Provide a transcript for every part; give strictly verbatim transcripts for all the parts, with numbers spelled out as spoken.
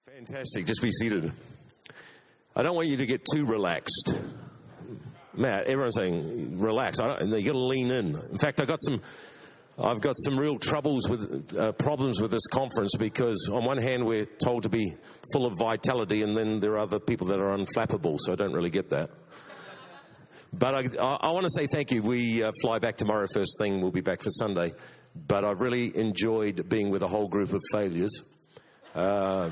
Fantastic. Just be seated. I don't want you to get too relaxed. Matt, everyone's saying relax. I don't, you got to lean in. In fact, I got some. I've got some real troubles with uh, problems with this conference because on one hand we're told to be full of vitality, and then there are other people that are unflappable. So I don't really get that. But I, I, I want to say thank you. We uh, fly back tomorrow first thing. We'll be back for Sunday. But I've really enjoyed being with a whole group of failures. Uh,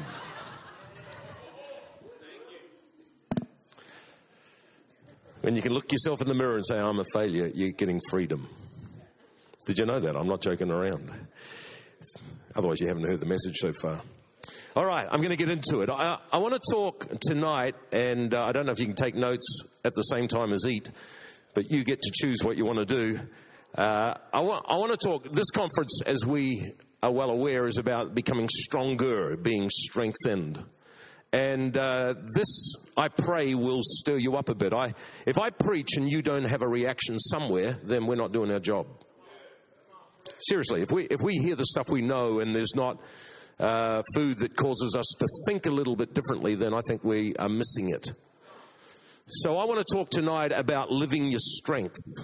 When you can look yourself in the mirror and say, I'm a failure, you're getting freedom. Did you know that? I'm not joking around. Otherwise, you haven't heard the message so far. All right, I'm going to get into it. I, I want to talk tonight, and uh, I don't know if you can take notes at the same time as eat, but you get to choose what you want to do. Uh, I, want, I want to talk, this conference, as we are well aware, is about becoming stronger, being strengthened. And uh, this, I pray, will stir you up a bit. I, if I preach and you don't have a reaction somewhere, then we're not doing our job. Seriously, if we if we hear the stuff we know and there's not uh, food that causes us to think a little bit differently, then I think we are missing it. So I want to talk tonight about living your strength.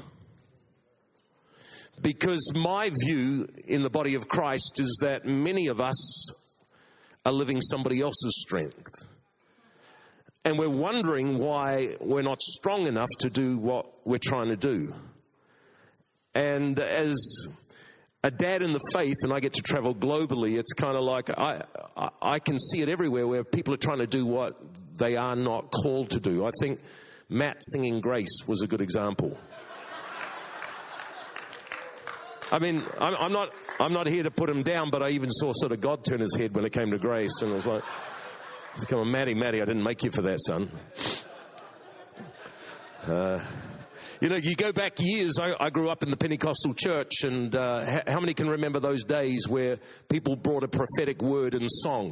Because my view in the body of Christ is that many of us are living somebody else's strength. And we're wondering why we're not strong enough to do what we're trying to do. And as a dad in the faith, and I get to travel globally, it's kind of like I, I, I can see it everywhere where people are trying to do what they are not called to do. I think Matt singing Grace was a good example. I mean, I'm, I'm not I'm not here to put him down, but I even saw sort of God turn his head when it came to Grace, and I was like, come on, Matty, Matty, I didn't make you for that, son. Uh, you know, you go back years, I, I grew up in the Pentecostal church, and uh, how many can remember those days where people brought a prophetic word in song?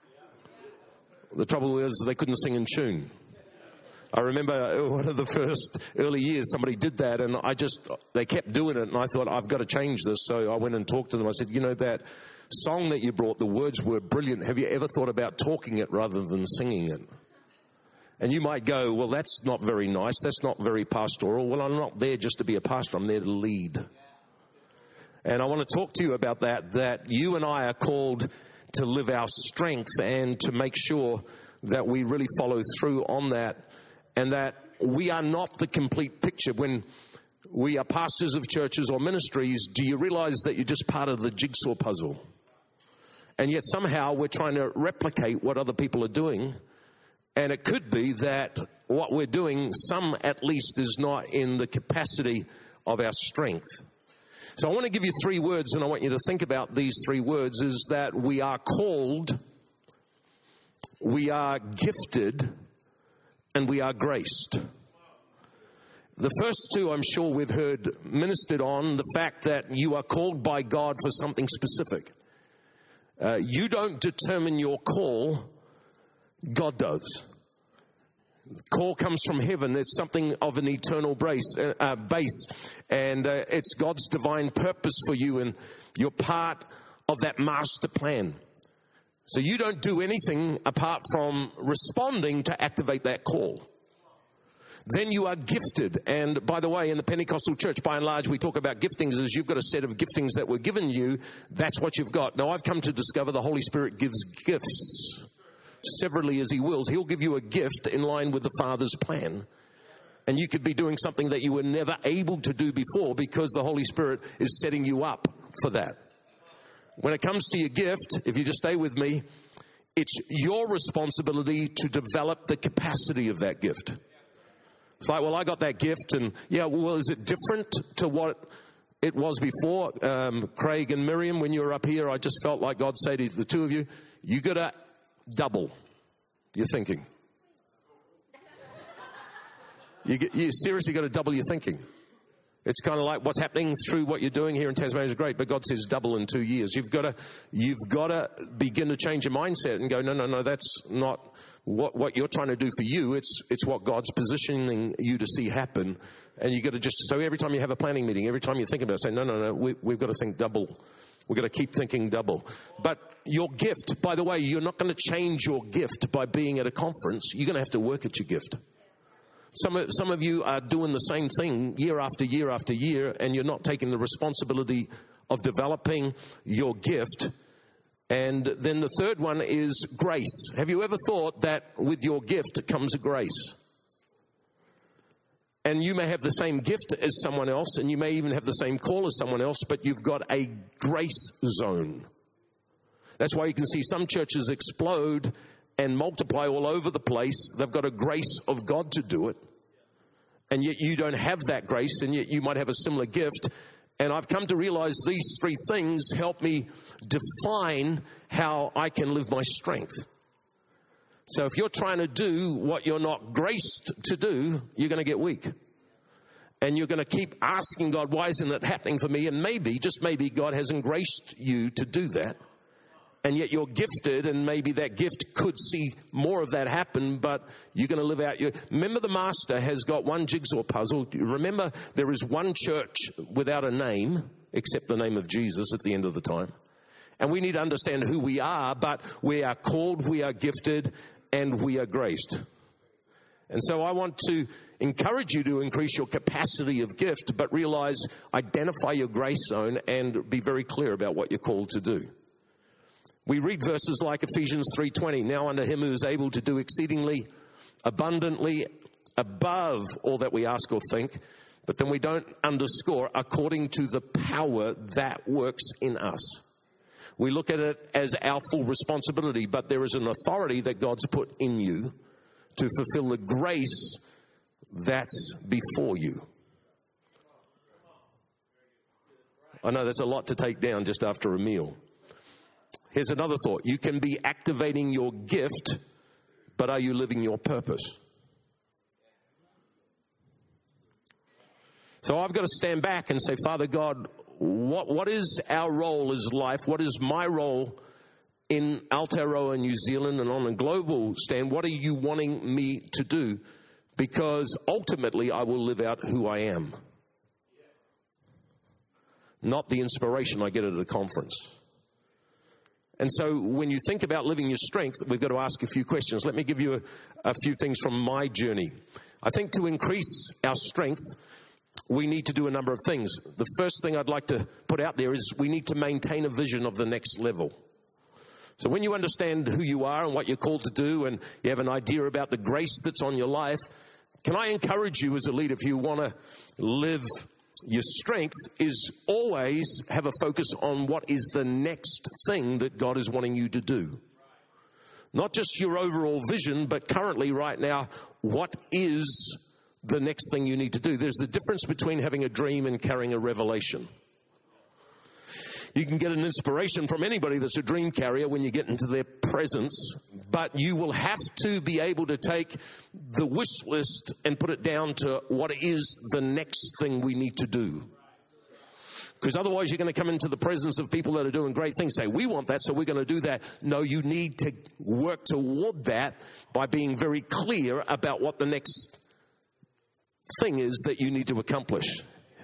The trouble was they couldn't sing in tune. I remember one of the first early years somebody did that, and I just, they kept doing it, and I thought, I've got to change this. So I went and talked to them. I said, you know, that song that you brought, the words were brilliant. Have you ever thought about talking it rather than singing it? And you might go, well, that's not very nice. That's not very pastoral. Well, I'm not there just to be a pastor. I'm there to lead. And I want to talk to you about that, that you and I are called to live our strength and to make sure that we really follow through on that. And that we are not the complete picture. When we are pastors of churches or ministries, do you realize that you're just part of the jigsaw puzzle? And yet somehow we're trying to replicate what other people are doing. And it could be that what we're doing, some at least, is not in the capacity of our strength. So I want to give you three words, and I want you to think about these three words, is that we are called, we are gifted, and we are graced. The first two, I'm sure we've heard ministered on, the fact that you are called by God for something specific. Uh, you don't determine your call, God does. The call comes from heaven. It's something of an eternal base, uh, base, and uh, it's God's divine purpose for you, and you're part of that master plan. So you don't do anything apart from responding to activate that call. Then you are gifted. And by the way, in the Pentecostal church, by and large, we talk about giftings as you've got a set of giftings that were given you. That's what you've got. Now, I've come to discover the Holy Spirit gives gifts severally as he wills. He'll give you a gift in line with the Father's plan. And you could be doing something that you were never able to do before because the Holy Spirit is setting you up for that. When it comes to your gift, if you just stay with me, it's your responsibility to develop the capacity of that gift. It's like, well, I got that gift, and yeah, well, is it different to what it was before? Um, Craig and Miriam, when you were up here, I just felt like God said to the two of you, you got to double your thinking. You, get, you seriously got to double your thinking. It's kind of like what's happening through what you're doing here in Tasmania is great, but God says double in two years. You've got to, you've got to begin to change your mindset and go, no, no, no, that's not what, what you're trying to do for you. It's, it's what God's positioning you to see happen. And you got to just, so every time you have a planning meeting, every time you think about it, say, no, no, no, we, we've got to think double We're going to keep thinking double. But your gift, by the way, you're not going to change your gift by being at a conference. You're going to have to work at your gift. Some of, some of you are doing the same thing year after year after year, and you're not taking the responsibility of developing your gift. And then the third one is grace. Have you ever thought that with your gift comes a grace? And you may have the same gift as someone else, and you may even have the same call as someone else, but you've got a grace zone. That's why you can see some churches explode and multiply all over the place. They've got a grace of God to do it. And yet you don't have that grace, and yet you might have a similar gift. And I've come to realize these three things help me define how I can live my strength. So if you're trying to do what you're not graced to do, you're going to get weak. And you're going to keep asking God, why isn't it happening for me? And maybe, just maybe, God hasn't graced you to do that. And yet you're gifted, and maybe that gift could see more of that happen, but you're going to live out your... Remember, the master has got one jigsaw puzzle. Remember, there is one church without a name, except the name of Jesus at the end of the time. And we need to understand who we are, but we are called, we are gifted, and we are graced. And so I want to encourage you to increase your capacity of gift, but realize, identify your grace zone and be very clear about what you're called to do. We read verses like Ephesians three twenty, now unto him who is able to do exceedingly abundantly above all that we ask or think, but then we don't underscore, according to the power that works in us. We look at it as our full responsibility, but there is an authority that God's put in you to fulfill the grace that's before you. I know that's a lot to take down just after a meal. Here's another thought. You can be activating your gift, but are you living your purpose? So I've got to stand back and say, Father God, what, what is our role as life? What is my role in Aotearoa, New Zealand, and on a global stand? What are you wanting me to do? Because ultimately I will live out who I am, not the inspiration I get at a conference. And so when you think about living your strength, we've got to ask a few questions. Let me give you a, a few things from my journey. I think to increase our strength, we need to do a number of things. The first thing I'd like to put out there is we need to maintain a vision of the next level. So when you understand who you are and what you're called to do, and you have an idea about the grace that's on your life, can I encourage you as a leader, if you want to live your strength, is always have a focus on what is the next thing that God is wanting you to do. Not just your overall vision, but currently right now, what is the next thing you need to do? There's a difference between having a dream and carrying a revelation. You can get an inspiration from anybody that's a dream carrier when you get into their presence, but you will have to be able to take the wish list and put it down to what is the next thing we need to do. Because otherwise you're going to come into the presence of people that are doing great things, say, we want that, so we're going to do that. No, you need to work toward that by being very clear about what the next thing is that you need to accomplish.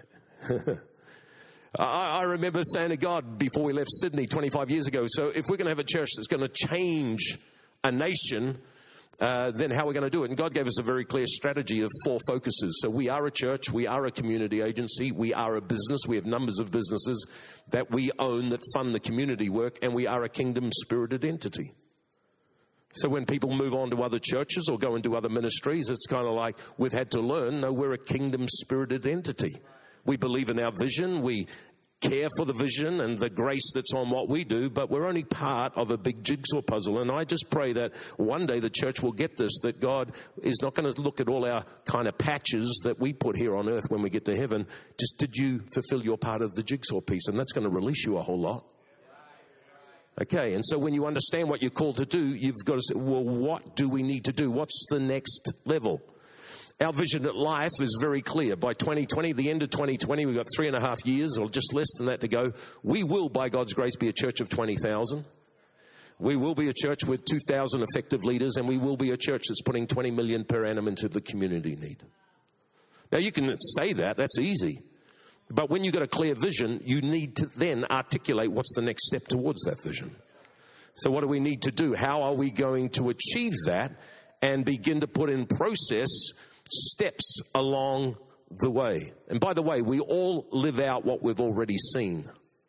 I remember saying to God before we left Sydney twenty-five years ago, so if we're going to have a church that's going to change a nation, uh, then how are we going to do it? And God gave us a very clear strategy of four focuses. So we are a church, we are a community agency, we are a business, we have numbers of businesses that we own that fund the community work, and we are a kingdom-spirited entity. So when people move on to other churches or go into other ministries, it's kind of like we've had to learn, no, we're a kingdom-spirited entity. We believe in our vision, we care for the vision and the grace that's on what we do, but we're only part of a big jigsaw puzzle. And I just pray that one day the church will get this, that God is not going to look at all our kind of patches that we put here on earth when we get to heaven. Just, did you fulfill your part of the jigsaw piece? And that's going to release you a whole lot. Okay, and so when you understand what you're called to do, you've got to say, well, what do we need to do? What's the next level? Our vision at Life is very clear. By twenty twenty, the end of twenty twenty, we've got three and a half years or just less than that to go. We will, by God's grace, be a church of twenty thousand. We will be a church with two thousand effective leaders, and we will be a church that's putting twenty million per annum into the community need. Now, you can say that. That's easy. But when you've got a clear vision, you need to then articulate what's the next step towards that vision. So what do we need to do? How are we going to achieve that and begin to put in process steps along the way? And by the way, we all live out what we've already seen.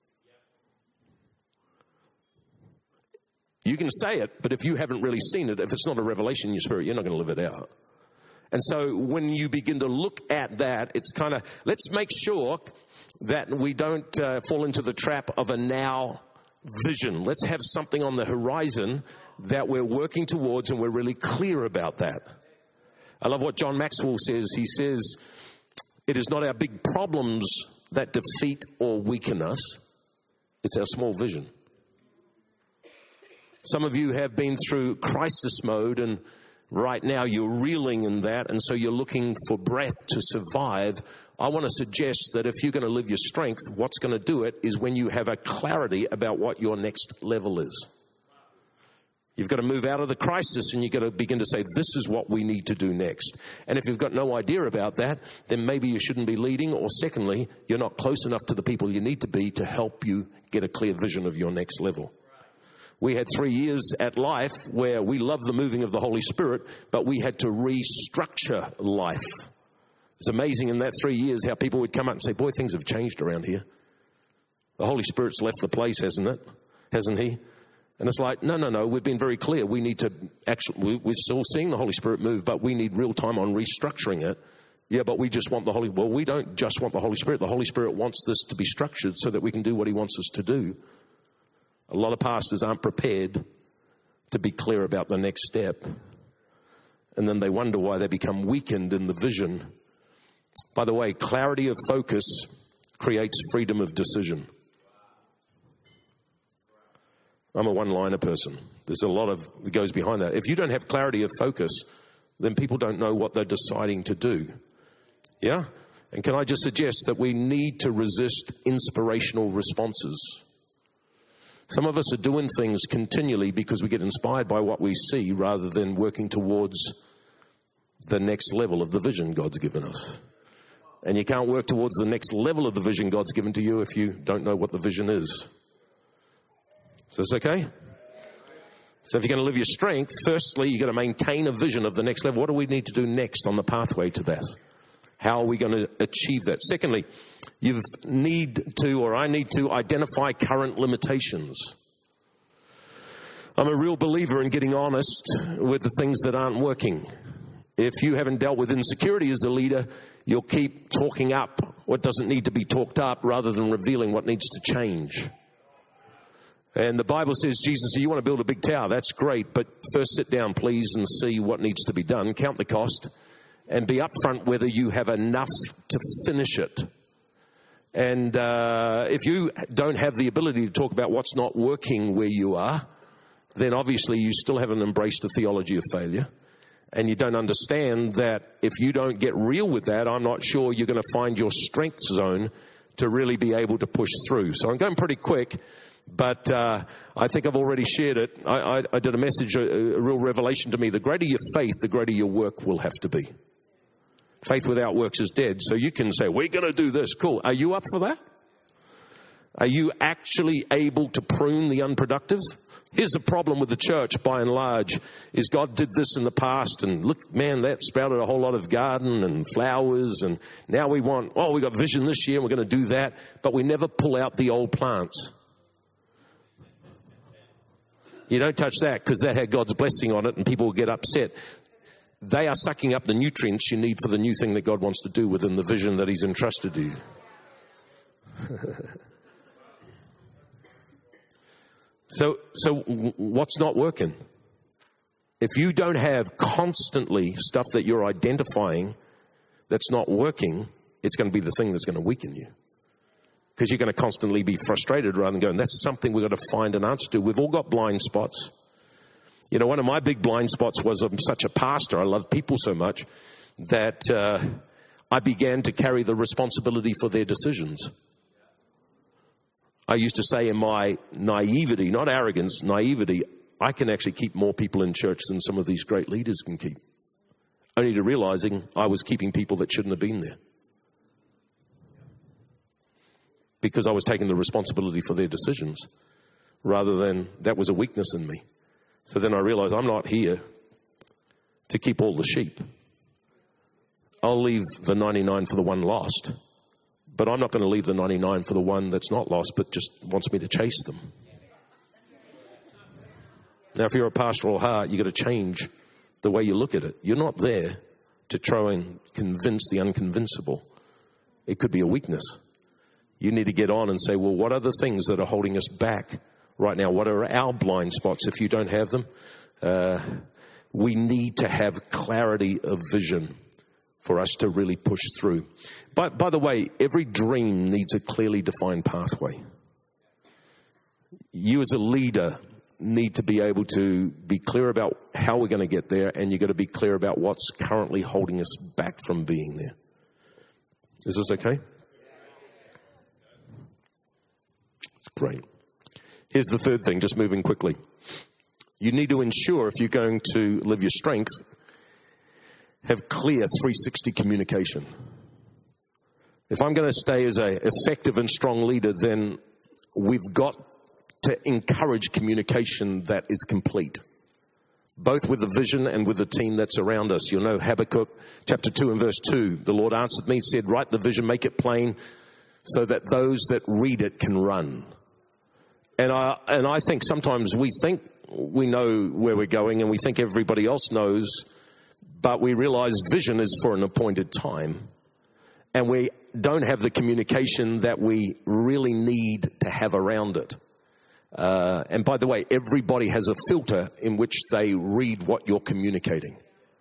You can say it, but if you haven't really seen it, if it's not a revelation in your spirit, you're not going to live it out. And so when you begin to look at that, it's kind of, let's make sure that we don't uh, fall into the trap of a now vision. Let's have something on the horizon that we're working towards, and we're really clear about that. I love what John Maxwell says. He says, it is not our big problems that defeat or weaken us. It's our small vision. Some of you have been through crisis mode, and right now you're reeling in that, and so you're looking for breath to survive. I want to suggest that if you're going to live your strength, what's going to do it is when you have a clarity about what your next level is. You've got to move out of the crisis, and you've got to begin to say, this is what we need to do next. And if you've got no idea about that, then maybe you shouldn't be leading, or secondly, you're not close enough to the people you need to be to help you get a clear vision of your next level. We had three years at Life where we loved the moving of the Holy Spirit, but we had to restructure life. It's amazing in that three years how people would come up and say, boy, things have changed around here. The Holy Spirit's left the place, hasn't it? Hasn't he? And it's like, no, no, no, we've been very clear. We need to actually, we're still seeing the Holy Spirit move, but we need real time on restructuring it. Yeah, but we just want the Holy, well, we don't just want the Holy Spirit. The Holy Spirit wants this to be structured so that we can do what he wants us to do. A lot of pastors aren't prepared to be clear about the next step. And then they wonder why they become weakened in the vision. By the way, clarity of focus creates freedom of decision. I'm a one-liner person. There's a lot of that goes behind that. If you don't have clarity of focus, then people don't know what they're deciding to do. Yeah? And can I just suggest that we need to resist inspirational responses? Some of us are doing things continually because we get inspired by what we see rather than working towards the next level of the vision God's given us. And you can't work towards the next level of the vision God's given to you if you don't know what the vision is. Is this okay? So if you're going to live your strength, firstly, you've got to maintain a vision of the next level. What do we need to do next on the pathway to that? How are we going to achieve that? Secondly, you need to, or I need to, identify current limitations. I'm a real believer in getting honest with the things that aren't working. If you haven't dealt with insecurity as a leader, you'll keep talking up what doesn't need to be talked up rather than revealing what needs to change. And the Bible says, Jesus, you want to build a big tower, that's great, but first sit down, please, and see what needs to be done. Count the cost and be upfront whether you have enough to finish it. And uh, if you don't have the ability to talk about what's not working where you are, then obviously you still haven't embraced the theology of failure. And you don't understand that if you don't get real with that, I'm not sure you're going to find your strength zone to really be able to push through. So I'm going pretty quick. But uh, I think I've already shared it. I, I, I did a message, a, a real revelation to me. The greater your faith, the greater your work will have to be. Faith without works is dead. So you can say, we're going to do this. Cool. Are you up for that? Are you actually able to prune the unproductive? Here's the problem with the church, by and large, is God did this in the past. And look, man, that sprouted a whole lot of garden and flowers. And now we want, oh, we got vision this year and we're going to do that. But we never pull out the old plants. You don't touch that because that had God's blessing on it and people will get upset. They are sucking up the nutrients you need for the new thing that God wants to do within the vision that he's entrusted to you. so, so what's not working? If you don't have constantly stuff that you're identifying that's not working, it's going to be the thing that's going to weaken you. Because you're going to constantly be frustrated rather than going, that's something we've got to find an answer to. We've all got blind spots. You know, one of my big blind spots was I'm such a pastor. I love people so much that uh, I began to carry the responsibility for their decisions. I used to say in my naivety, not arrogance, naivety, I can actually keep more people in church than some of these great leaders can keep. Only to realizing I was keeping people that shouldn't have been there. because I was taking the responsibility for their decisions rather than that was a weakness in me. So then I realized I'm not here to keep all the sheep. I'll leave the ninety-nine for the one lost, but I'm not going to leave the ninety-nine for the one that's not lost but just wants me to chase them. Now, if you're a pastoral heart, you've got to change the way you look at it. You're not there to try and convince the unconvincible. It could be a weakness. You need to get on and say, well, what are the things that are holding us back right now? What are our blind spots if you don't have them? Uh, we need to have clarity of vision for us to really push through. But by the way, every dream needs a clearly defined pathway. You as a leader need to be able to be clear about how we're going to get there, and you've got to be clear about what's currently holding us back from being there. Is this okay? It's great. Here's the third thing, just moving quickly. You need to ensure, if you're going to live your strength, have clear three sixty communication. If I'm going to stay as an effective and strong leader, then we've got to encourage communication that is complete, both with the vision and with the team that's around us. You'll know Habakkuk chapter two and verse two. The Lord answered me, said, write the vision, make it plain, so that those that read it can run. And I, and I think sometimes we think we know where we're going and we think everybody else knows, but we realize vision is for an appointed time. And we don't have the communication that we really need to have around it. Uh, and by the way, everybody has a filter in which they read what you're communicating.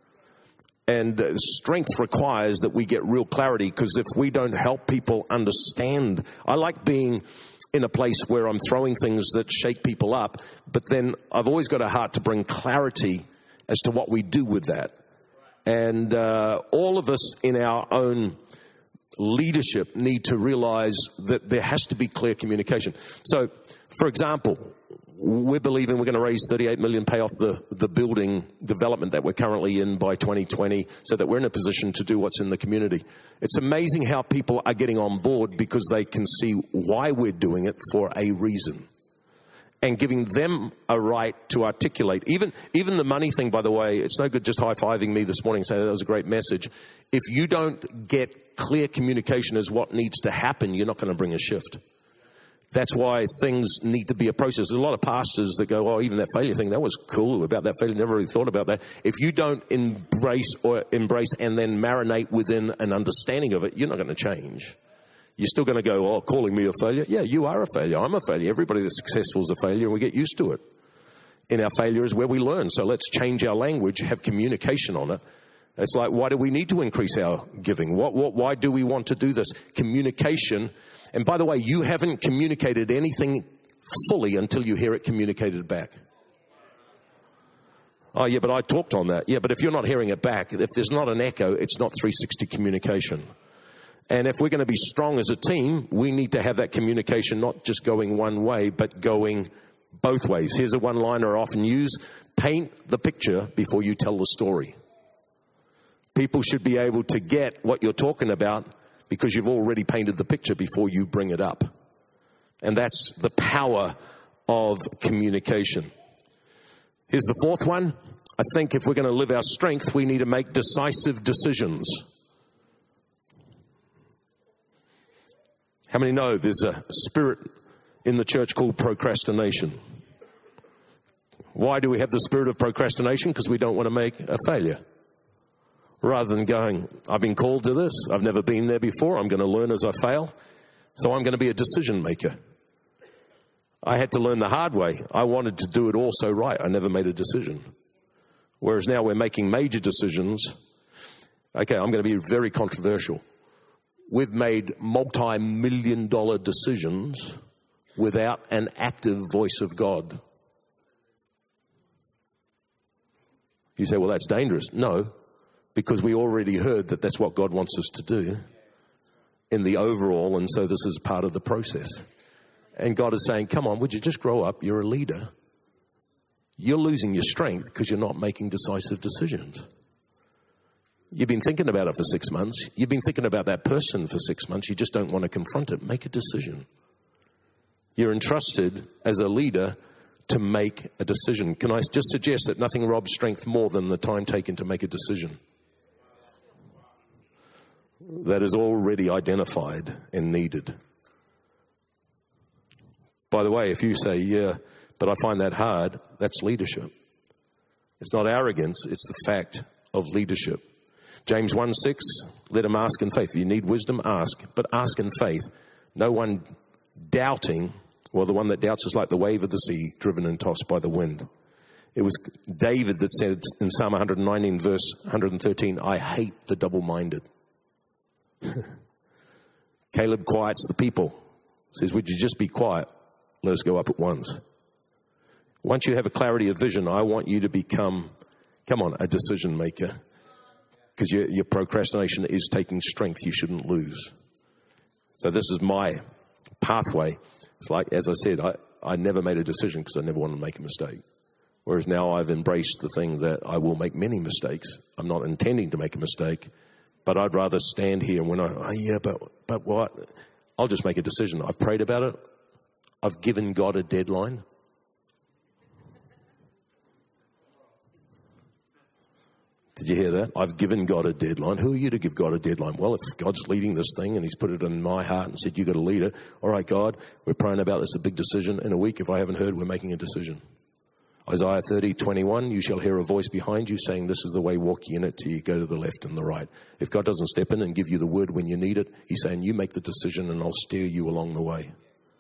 And uh, strength requires that we get real clarity, because if we don't help people understand, I like being in a place where I'm throwing things that shake people up, but then I've always got a heart to bring clarity as to what we do with that. And uh, all of us in our own leadership need to realize that there has to be clear communication. So, for example, we're believing we're going to raise thirty-eight million dollars, pay off the, the building development that we're currently in by twenty twenty, so that we're in a position to do what's in the community. It's amazing how people are getting on board because they can see why we're doing it for a reason, and giving them a right to articulate. Even even the money thing, by the way, it's no good just high-fiving me this morning and saying that was a great message. If you don't get clear communication as what needs to happen, you're not going to bring a shift. That's why things need to be a process. There's a lot of pastors that go, oh, even that failure thing, that was cool about that failure. Never really thought about that. If you don't embrace or embrace and then marinate within an understanding of it, you're not going to change. You're still going to go, oh, calling me a failure? Yeah, you are a failure. I'm a failure. Everybody that's successful is a failure, and we get used to it. In our failure is where we learn. So let's change our language, have communication on it. It's like, why do we need to increase our giving? What, what, why do we want to do this? Communication. And by the way, you haven't communicated anything fully until you hear it communicated back. Oh, yeah, but I talked on that. Yeah, but if you're not hearing it back, if there's not an echo, it's not three sixty communication. And if we're going to be strong as a team, we need to have that communication not just going one way, but going both ways. Here's a one-liner I often use. Paint the picture before you tell the story. People should be able to get what you're talking about because you've already painted the picture before you bring it up. And that's the power of communication. Here's the fourth one. I think if we're going to live our strength, we need to make decisive decisions. How many know there's a spirit in the church called procrastination? Why do we have the spirit of procrastination? Because we don't want to make a failure. Rather than going, I've been called to this, I've never been there before, I'm going to learn as I fail, so I'm going to be a decision maker. I had to learn the hard way. I wanted to do it all so right, I never made a decision. Whereas now we're making major decisions. Okay, I'm going to be very controversial. We've made multi-million dollar decisions without an active voice of God. You say, well, that's dangerous. No, because we already heard that that's what God wants us to do in the overall, and so this is part of the process. And God is saying, come on, would you just grow up? You're a leader. You're losing your strength because you're not making decisive decisions. You've been thinking about it for six months. You've been thinking about that person for six months. You just don't want to confront it. Make a decision. You're entrusted as a leader to make a decision. Can I just suggest that nothing robs strength more than the time taken to make a decision that is already identified and needed? By the way, if you say, yeah, but I find that hard, that's leadership. It's not arrogance, it's the fact of leadership. James one six, let him ask in faith. If you need wisdom, ask, but ask in faith. No one doubting, well, the one that doubts is like the wave of the sea, driven and tossed by the wind. It was David that said in Psalm one nineteen, verse one thirteen, I hate the double-minded. Caleb quiets the people. Says, would you just be quiet? Let us go up at once. Once you have a clarity of vision, I want you to become, come on, a decision maker. Because your, your procrastination is taking strength you shouldn't lose. So this is my pathway. It's like, as I said, I, I never made a decision because I never wanted to make a mistake. Whereas now I've embraced the thing that I will make many mistakes. I'm not intending to make a mistake, but I'd rather stand here and when I, oh yeah, but, but what? I'll just make a decision. I've prayed about it. I've given God a deadline. Did you hear that? I've given God a deadline. Who are you to give God a deadline? Well, if God's leading this thing and he's put it in my heart and said, you've got to lead it. All right, God, we're praying about this, a big decision. In a week, if I haven't heard, we're making a decision. Isaiah thirty, twenty-one, you shall hear a voice behind you saying, this is the way, walk ye in it till you go to the left and the right. If God doesn't step in and give you the word when you need it, he's saying, you make the decision and I'll steer you along the way.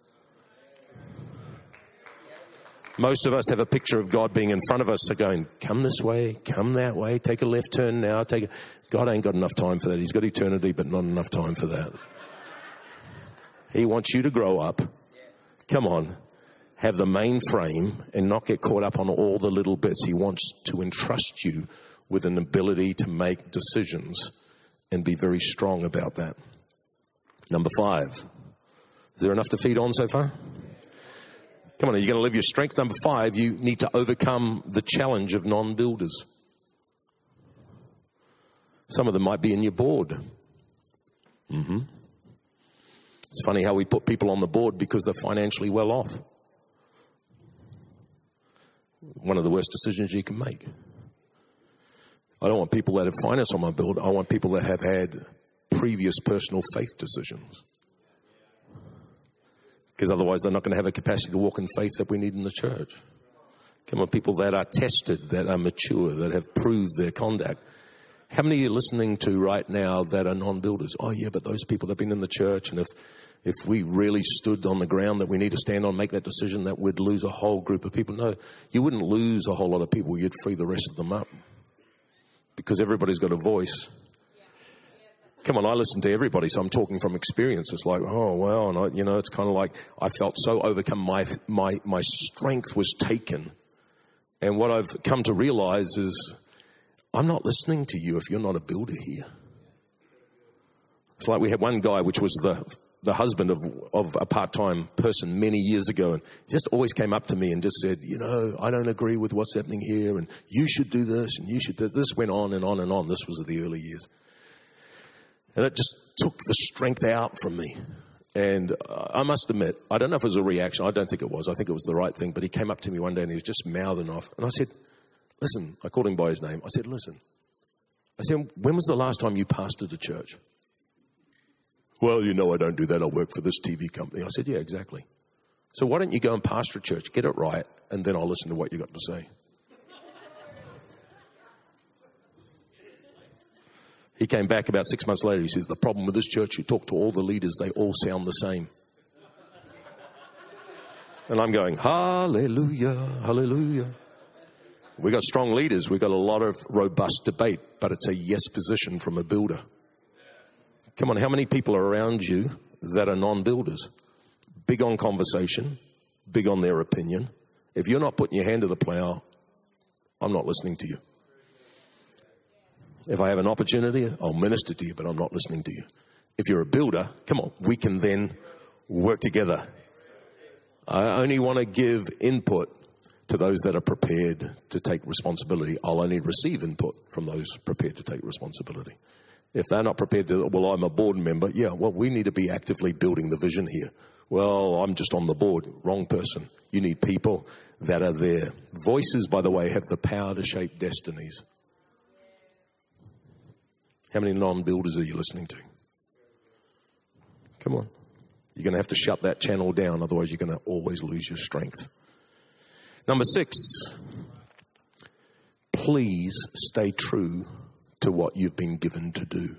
Most of us have a picture of God being in front of us, so going, come this way, come that way, take a left turn now. Take a... God ain't got enough time for that. He's got eternity, but not enough time for that. He wants you to grow up. Come on. Have the main frame and not get caught up on all the little bits. He wants to entrust you with an ability to make decisions and be very strong about that. Number five. Is there enough to feed on so far? Come on, are you going to live your strength? Number five, you need to overcome the challenge of non-builders. Some of them might be in your board. Mm-hmm. It's funny how we put people on the board because they're financially well off. One of the worst decisions you can make. I don't want people that have finance on my board. I want people that have had previous personal faith decisions. Because otherwise they're not going to have a capacity to walk in faith that we need in the church. Come on, people that are tested, that are mature, that have proved their conduct. How many are you listening to right now that are non-builders? Oh yeah, but those people that have been in the church, and if if we really stood on the ground that we need to stand on, make that decision, that we'd lose a whole group of people. No, you wouldn't lose a whole lot of people. You'd free the rest of them up. Because everybody's got a voice. Come on, I listen to everybody, so I'm talking from experience. It's like, oh, well, and I, you know, it's kind of like I felt so overcome. My, my, my strength was taken. And what I've come to realize is I'm not listening to you if you're not a builder here. It's like we had one guy, which was the the husband of, of a part-time person many years ago, and he just always came up to me and just said, you know, I don't agree with what's happening here, and you should do this, and you should do this. This went on and on and on. This was the early years. And it just took the strength out from me. And uh, I must admit, I don't know if it was a reaction. I don't think it was. I think it was the right thing. But he came up to me one day and he was just mouthing off. And I said, listen, I called him by his name. I said, listen. I said, when was the last time you pastored a church? Well, you know I don't do that. I work for this T V company. I said, yeah, exactly. So why don't you go and pastor a church, get it right, and then I'll listen to what you got to say. He came back about six months later. He says, the problem with this church, you talk to all the leaders, they all sound the same. And I'm going, hallelujah, hallelujah. We got strong leaders. We got a lot of robust debate, but it's a yes position from a builder. Come on, how many people are around you that are non-builders? Big on conversation, big on their opinion. If you're not putting your hand to the plow, I'm not listening to you. If I have an opportunity, I'll minister to you, but I'm not listening to you. If you're a builder, come on, we can then work together. I only want to give input to those that are prepared to take responsibility. I'll only receive input from those prepared to take responsibility. If they're not prepared to, well, I'm a board member. Yeah, well, we need to be actively building the vision here. Well, I'm just on the board. Wrong person. You need people that are there. Voices, by the way, have the power to shape destinies. How many non-builders are you listening to? Come on. You're going to have to shut that channel down. Otherwise, you're going to always lose your strength. Number six, please stay true to what you've been given to do.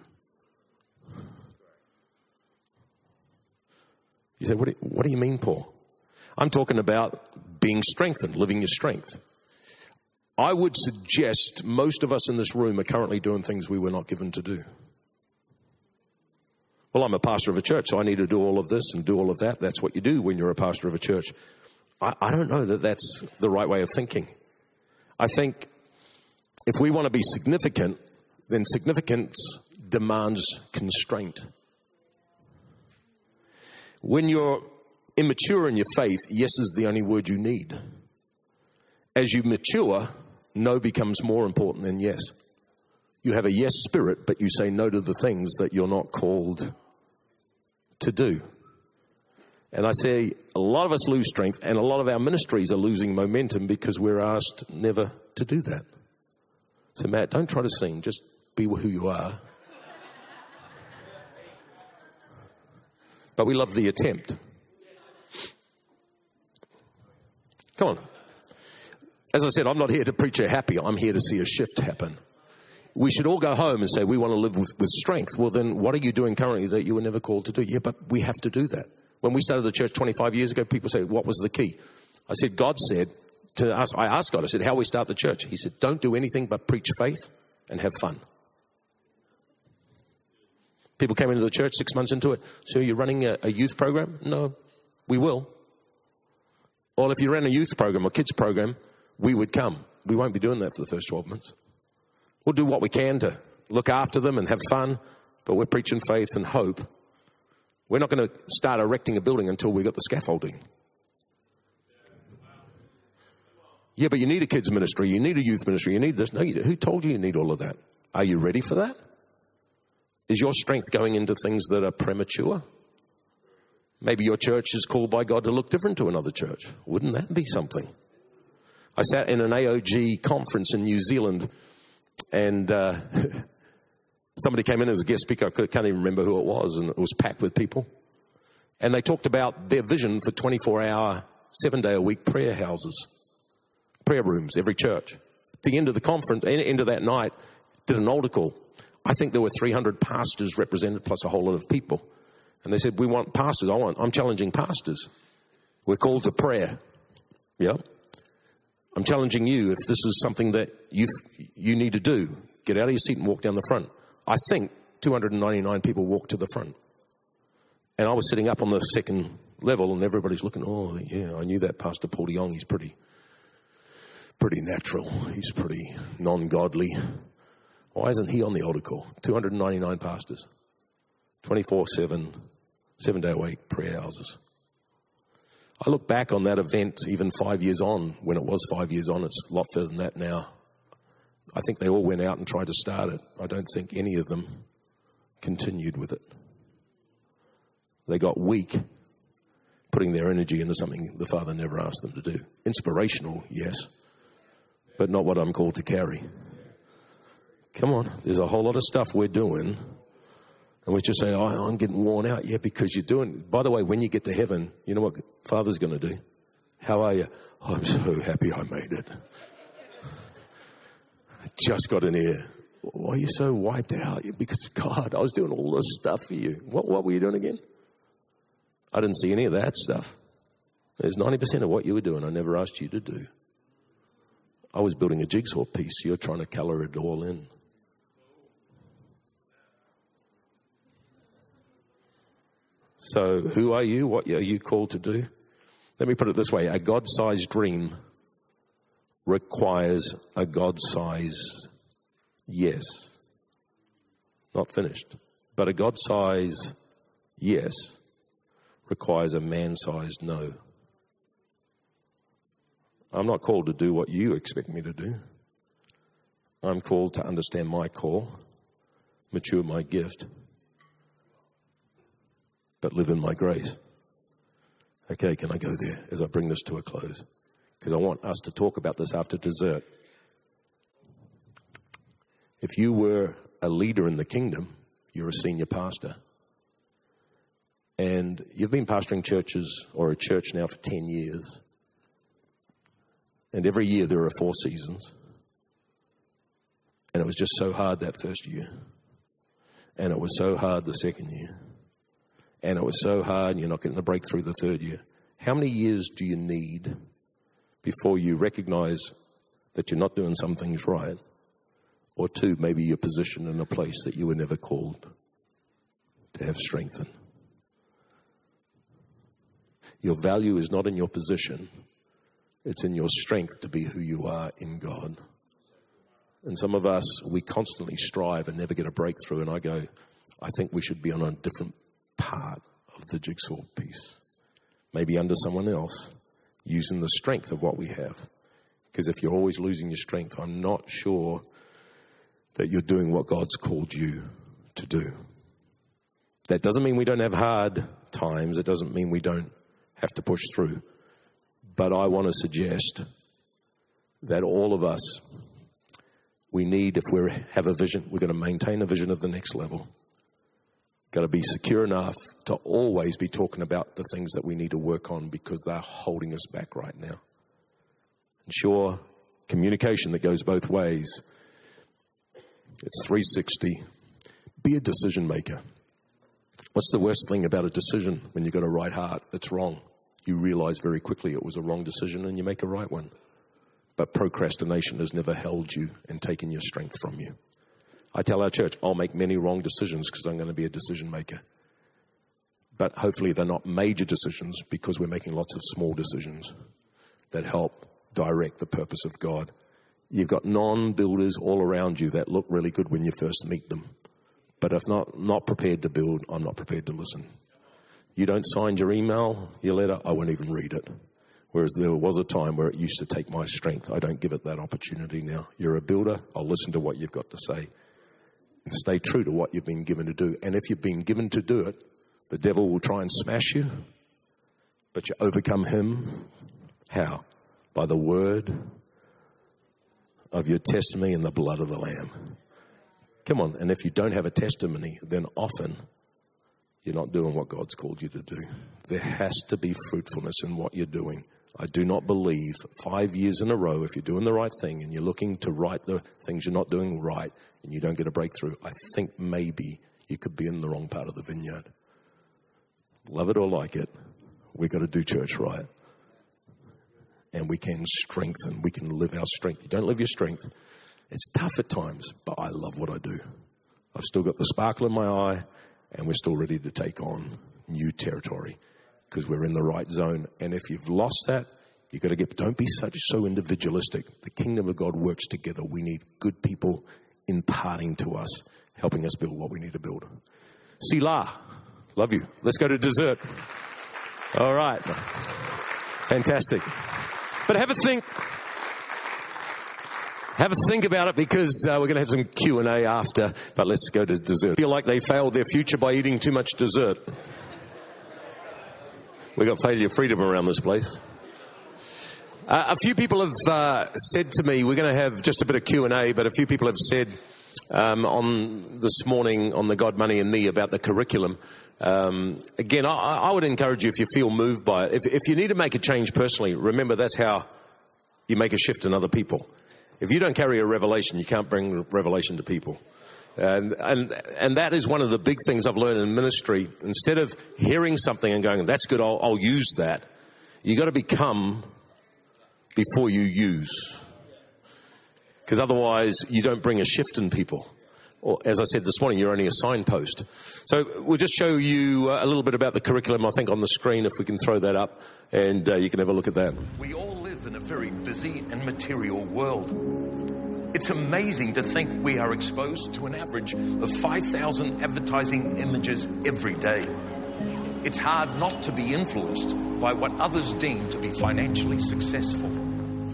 You say, what do you, what do you mean, Paul? I'm talking about being strengthened, living your strength. I would suggest most of us in this room are currently doing things we were not given to do. Well, I'm a pastor of a church, so I need to do all of this and do all of that. That's what you do when you're a pastor of a church. I, I don't know that that's the right way of thinking. I think if we want to be significant, then significance demands constraint. When you're immature in your faith, yes is the only word you need. As you mature, no becomes more important than yes. You have a yes spirit, but you say no to the things that you're not called to do. And I say a lot of us lose strength, and a lot of our ministries are losing momentum because we're asked never to do that. So Matt, don't try to sing, just be who you are. But we love the attempt. Come on. As I said, I'm not here to preach a happy. I'm here to see a shift happen. We should all go home and say, we want to live with, with strength. Well, then what are you doing currently that you were never called to do? Yeah, but we have to do that. When we started the church twenty-five years ago, people say, what was the key? I said, God said to us, I asked God, I said, how we start the church? He said, don't do anything but preach faith and have fun. People came into the church six months into it. So you're running a, a youth program? No, we will. Well, if you ran a youth program or kids program, we would come. We won't be doing that for the first twelve months. We'll do what we can to look after them and have fun, but we're preaching faith and hope. We're not going to start erecting a building until we've got the scaffolding. Yeah, but you need a kids ministry, you need a youth ministry, you need this. No, you, who told you you need all of that? Are you ready for that? Is your strength going into things that are premature? Maybe your church is called by God to look different to another church. Wouldn't that be something? I sat in an A O G conference in New Zealand, and uh, somebody came in as a guest speaker. I can't even remember who it was, and it was packed with people. And they talked about their vision for twenty-four hour, seven-day-a-week prayer houses, prayer rooms, every church. At the end of the conference, end of that night, did an altar call. I think there were three hundred pastors represented, plus a whole lot of people. And they said, we want pastors. I want, I'm challenging pastors. We're called to prayer. Yeah. I'm challenging you, if this is something that you you need to do, get out of your seat and walk down the front. I think two hundred ninety-nine people walked to the front. And I was sitting up on the second level, and everybody's looking, oh, yeah, I knew that Pastor Paul de Jong. He's pretty, pretty natural. He's pretty non-godly. Why isn't he on the altar call? two hundred ninety-nine pastors, twenty-four seven, seven-day-a-week prayer houses. I look back on that event even five years on, when it was five years on, it's a lot further than that now. I think they all went out and tried to start it. I don't think any of them continued with it. They got weak, putting their energy into something the Father never asked them to do. Inspirational, yes, but not what I'm called to carry. Come on, there's a whole lot of stuff we're doing, and we just say, oh, I'm getting worn out. Yeah, because you're doing, by the way, when you get to heaven, you know what Father's going to do? How are you? Oh, I'm so happy I made it. I just got an ear. Why are you so wiped out? Because, God, I was doing all this stuff for you. What, what were you doing again? I didn't see any of that stuff. There's ninety percent of what you were doing I never asked you to do. I was building a jigsaw piece. You're trying to color it all in. So who are you? What are you called to do? Let me put it this way. A God-sized dream requires a God-sized yes. Not finished. But a God-sized yes requires a man-sized no. I'm not called to do what you expect me to do. I'm called to understand my call, mature my gift, but live in my grace. Okay, can I go there as I bring this to a close? Because I want us to talk about this after dessert. If you were a leader in the kingdom, you're a senior pastor. And you've been pastoring churches or a church now for ten years. And every year there are four seasons. And it was just so hard that first year. And it was so hard the second year. And it was so hard and you're not getting a breakthrough the third year. How many years do you need before you recognize that you're not doing some things right? Or two, maybe you're positioned in a place that you were never called to have strength in. Your value is not in your position. It's in your strength to be who you are in God. And some of us, we constantly strive and never get a breakthrough. And I go, I think we should be on a different part of the jigsaw piece. Maybe under someone else, using the strength of what we have. Because if you're always losing your strength, I'm not sure that you're doing what God's called you to do. That doesn't mean we don't have hard times. It doesn't mean we don't have to push through. But I want to suggest that all of us, we need, if we have a vision, we're going to maintain a vision of the next level. Got to be secure enough to always be talking about the things that we need to work on because they're holding us back right now. And sure, communication that goes both ways. It's three sixty. Be a decision maker. What's the worst thing about a decision when you've got a right heart that's wrong? You realize very quickly it was a wrong decision and you make a right one. But procrastination has never held you and taken your strength from you. I tell our church, I'll make many wrong decisions because I'm going to be a decision maker. But hopefully they're not major decisions because we're making lots of small decisions that help direct the purpose of God. You've got non-builders all around you that look really good when you first meet them. But if not, not prepared to build, I'm not prepared to listen. You don't sign your email, your letter, I won't even read it. Whereas there was a time where it used to take my strength. I don't give it that opportunity now. You're a builder, I'll listen to what you've got to say. And stay true to what you've been given to do. And if you've been given to do it, the devil will try and smash you. But you overcome him. How? By the word of your testimony and the blood of the Lamb. Come on, and if you don't have a testimony, then often you're not doing what God's called you to do. There has to be fruitfulness in what you're doing. I do not believe five years in a row, if you're doing the right thing and you're looking to right the things you're not doing right and you don't get a breakthrough, I think maybe you could be in the wrong part of the vineyard. Love it or like it, we've got to do church right. And we can strengthen, we can live our strength. You don't live your strength. It's tough at times, but I love what I do. I've still got the sparkle in my eye, and we're still ready to take on new territory because we're in the right zone. And if you've lost that, you've got to get, don't be such so individualistic. The kingdom of God works together. We need good people imparting to us, helping us build what we need to build. Selah. Love you. Let's go to dessert. All right. Fantastic. But have a think. Have a think about it because uh, we're going to have some Q and A after. But let's go to dessert. Feel like they failed their future by eating too much dessert. We've got failure freedom around this place. Uh, a few people have uh, said to me, we're going to have just a bit of Q and A, but a few people have said um, on this morning on the God, Money and Me about the curriculum. Um, again, I, I would encourage you, if you feel moved by it, if, if you need to make a change personally, remember that's how you make a shift in other people. If you don't carry a revelation, you can't bring revelation to people. And, and and that is one of the big things I've learned in ministry. Instead of hearing something and going, that's good, I'll, I'll use that, you got to become before you use. Because otherwise, you don't bring a shift in people. Or, as I said this morning, you're only a signpost. So we'll just show you a little bit about the curriculum, I think, on the screen, if we can throw that up, and uh, you can have a look at that. We all live in a very busy and material world. It's amazing to think we are exposed to an average of five thousand advertising images every day. It's hard not to be influenced by what others deem to be financially successful.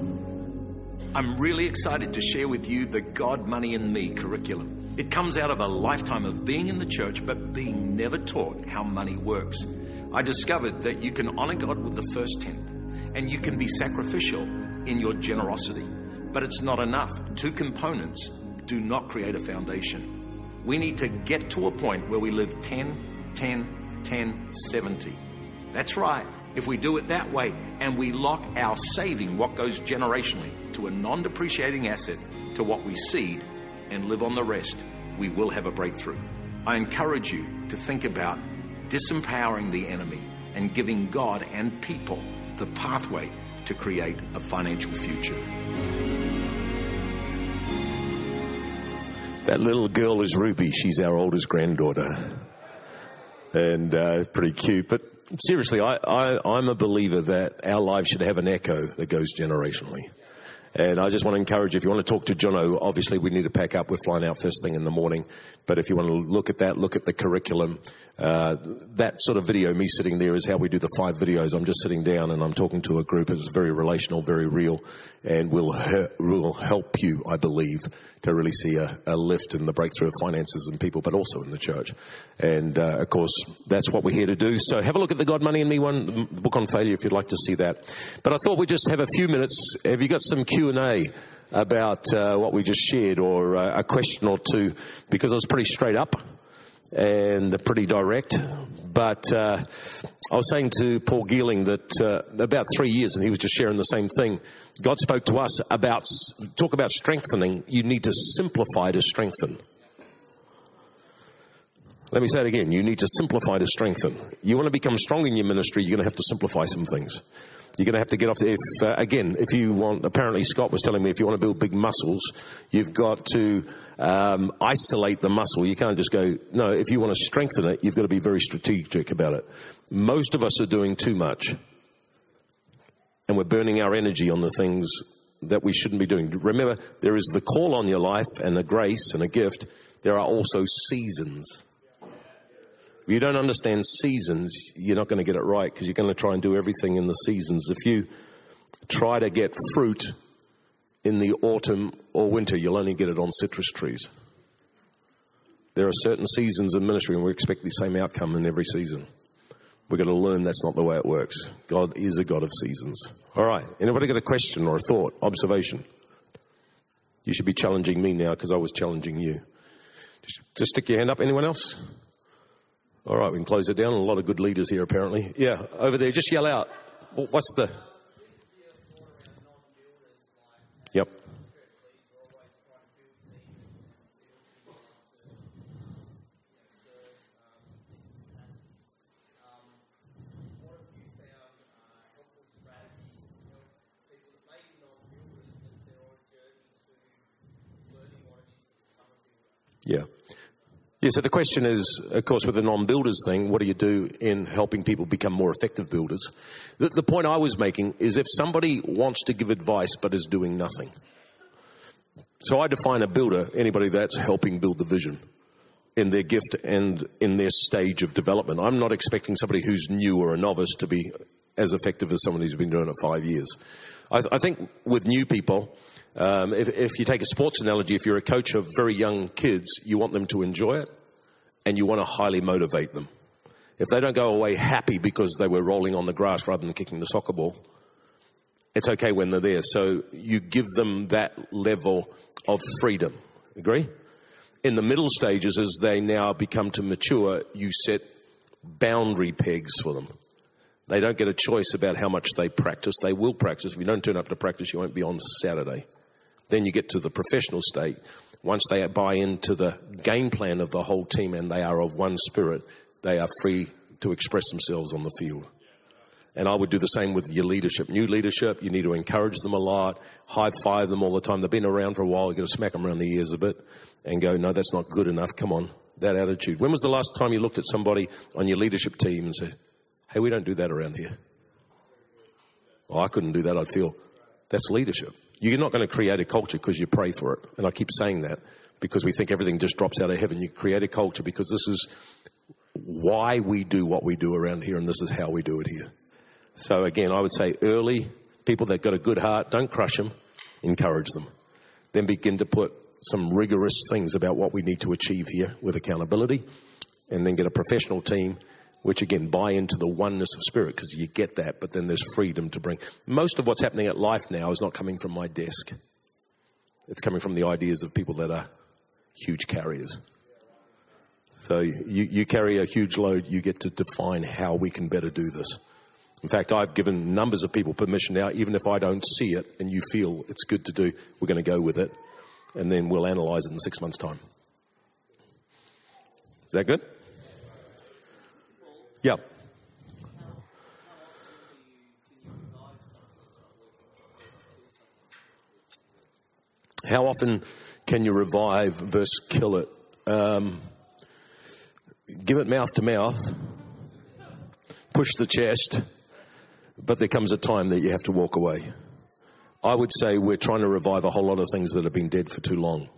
I'm really excited to share with you the God, Money and Me curriculum. It comes out of a lifetime of being in the church but being never taught how money works. I discovered that you can honor God with the first tenth and you can be sacrificial in your generosity. But it's not enough. Two components do not create a foundation. We need to get to a point where we live ten, ten, ten, seventy. That's right. If we do it that way and we lock our saving, what goes generationally, to a non-depreciating asset, to what we seed, and live on the rest, we will have a breakthrough. I encourage you to think about disempowering the enemy and giving God and people the pathway to create a financial future. That little girl is Ruby. She's our oldest granddaughter. And uh, pretty cute. But seriously, I, I, I'm a believer that our lives should have an echo that goes generationally. And I just want to encourage you, if you want to talk to Jono, obviously we need to pack up. We're flying out first thing in the morning. But if you want to look at that, look at the curriculum, uh, that sort of video, me sitting there, is how we do the five videos. I'm just sitting down and I'm talking to a group. It's very relational, very real, and will he- will help you, I believe, to really see a, a lift in the breakthrough of finances and people, but also in the church. And, uh, of course, that's what we're here to do. So have a look at the God, Money and Me one, the book on failure, if you'd like to see that. But I thought we'd just have a few minutes. Have you got some Q and A about uh, what we just shared, or uh, a question or two? Because I was pretty straight up and pretty direct. But uh, I was saying to Paul Geeling that uh, about three years, and he was just sharing the same thing, God spoke to us about, talk about strengthening, you need to simplify to strengthen. Let me say it again. You need to simplify to strengthen. You want to become strong in your ministry, you're going to have to simplify some things. You're going to have to get off the, if, uh, again, if you want, apparently Scott was telling me, if you want to build big muscles, you've got to um, isolate the muscle. You can't just go, no, if you want to strengthen it, you've got to be very strategic about it. Most of us are doing too much, and we're burning our energy on the things that we shouldn't be doing. Remember, there is the call on your life and a grace and a gift. There are also seasons. If you don't understand seasons, you're not going to get it right, because you're going to try and do everything in the seasons. If you try to get fruit in the autumn or winter, you'll only get it on citrus trees. There are certain seasons in ministry, and we expect the same outcome in every season. We're going to learn that's not the way it works. God is a God of seasons. All right. Anybody got a question or a thought, observation? You should be challenging me now, because I was challenging you. Just, just stick your hand up. Anyone else? All right, we can close it down. A lot of good leaders here, apparently. Yeah, over there. Just yell out. What's the... Yep. Yeah. Yeah, so the question is, of course, with the non-builders thing, what do you do in helping people become more effective builders? The, the point I was making is, if somebody wants to give advice but is doing nothing. So I define a builder, anybody that's helping build the vision in their gift and in their stage of development. I'm not expecting somebody who's new or a novice to be as effective as someone who's been doing it five years. I, I think with new people... Um, if, if you take a sports analogy, if you're a coach of very young kids, you want them to enjoy it and you want to highly motivate them. If they don't go away happy because they were rolling on the grass rather than kicking the soccer ball, it's okay when they're there. So you give them that level of freedom. Agree? In the middle stages, as they now become to mature, you set boundary pegs for them. They don't get a choice about how much they practice. They will practice. If you don't turn up to practice, you won't be on Saturday. Then you get to the professional state. Once they buy into the game plan of the whole team and they are of one spirit, they are free to express themselves on the field. And I would do the same with your leadership. New leadership, you need to encourage them a lot, high-five them all the time. They've been around for a while. You've got to smack them around the ears a bit and go, no, that's not good enough. Come on, that attitude. When was the last time you looked at somebody on your leadership team and said, hey, we don't do that around here? Oh, I couldn't do that, I'd feel. That's leadership. You're not going to create a culture because you pray for it. And I keep saying that because we think everything just drops out of heaven. You create a culture because this is why we do what we do around here, and this is how we do it here. So again, I would say early, people that got a good heart, don't crush them. Encourage them. Then begin to put some rigorous things about what we need to achieve here with accountability, and then get a professional team, which again, buy into the oneness of spirit, because you get that, but then there's freedom to bring. Most of what's happening at Life now is not coming from my desk. It's coming from the ideas of people that are huge carriers. So you, you carry a huge load, you get to define how we can better do this. In fact, I've given numbers of people permission now, even if I don't see it and you feel it's good to do, we're going to go with it, and then we'll analyze it in six months' time. Is that good? Yeah. How often can you revive versus kill it? Um, give it mouth to mouth. Push the chest. But there comes a time that you have to walk away. I would say we're trying to revive a whole lot of things that have been dead for too long.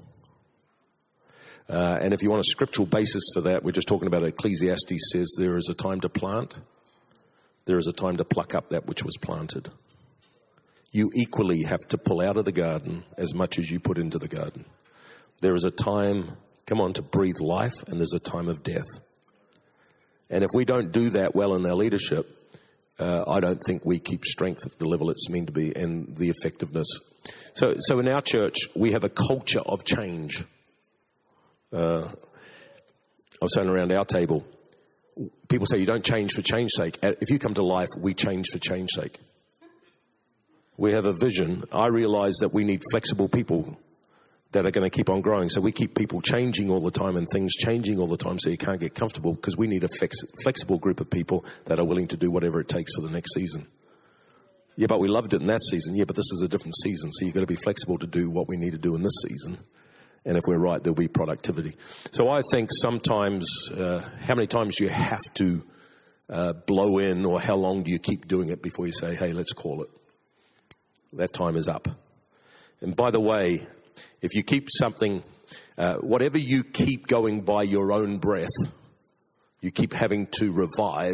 Uh, and if you want a scriptural basis for that, we're just talking about Ecclesiastes says there is a time to plant. There is a time to pluck up that which was planted. You equally have to pull out of the garden as much as you put into the garden. There is a time, come on, to breathe life, and there's a time of death. And if we don't do that well in our leadership, uh, I don't think we keep strength at the level it's meant to be and the effectiveness. So, so in our church, we have a culture of change. Uh, I was saying around our table, people say you don't change for change's sake. If you come to Life, we change for change's sake. We have a vision. I realize that we need flexible people that are going to keep on growing. So we keep people changing all the time and things changing all the time, so you can't get comfortable, because we need a flex- flexible group of people that are willing to do whatever it takes for the next season. Yeah, but we loved it in that season. Yeah, but this is a different season, so you've got to be flexible to do what we need to do in this season. And if we're right, there'll be productivity. So I think sometimes, uh, how many times do you have to uh, blow in, or how long do you keep doing it before you say, hey, let's call it? That time is up. And by the way, if you keep something, uh, whatever you keep going by your own breath, you keep having to revive,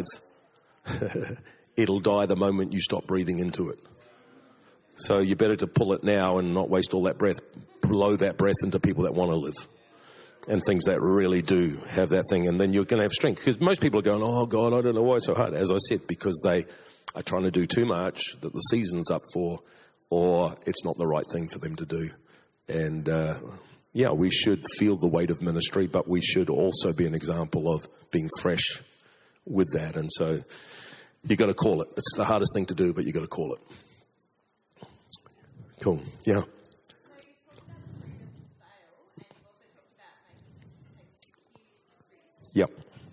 it'll die the moment you stop breathing into it. So you're better to pull it now and not waste all that breath. Blow that breath into people that want to live and things that really do have that thing. And then you're going to have strength. Because most people are going, oh, God, I don't know why it's so hard. As I said, because they are trying to do too much that the season's up for, or it's not the right thing for them to do. And, uh, yeah, we should feel the weight of ministry, but we should also be an example of being fresh with that. And so you got to call it. It's the hardest thing to do, but you got to call it. Cool. Yeah. Yep.